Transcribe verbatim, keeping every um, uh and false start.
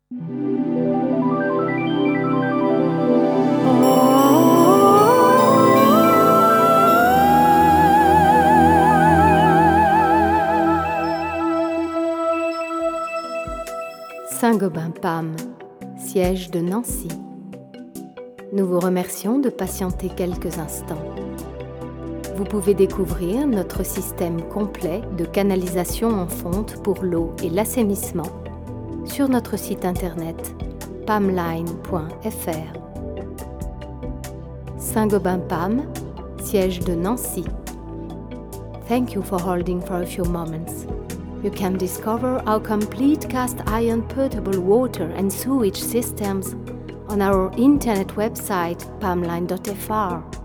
Saint-Gobain-Pam, siège de Nancy. Nous vous remercions de patienter quelques instants. Vous pouvez découvrir notre système complet de canalisation en fonte pour l'eau et l'assainissement sur notre site internet pamline point f r. Saint-Gobain-Pam, siège de Nancy. Thank you for holding for a few moments. You can discover our complete cast iron potable water and sewage systems on our internet website pamline dot f r.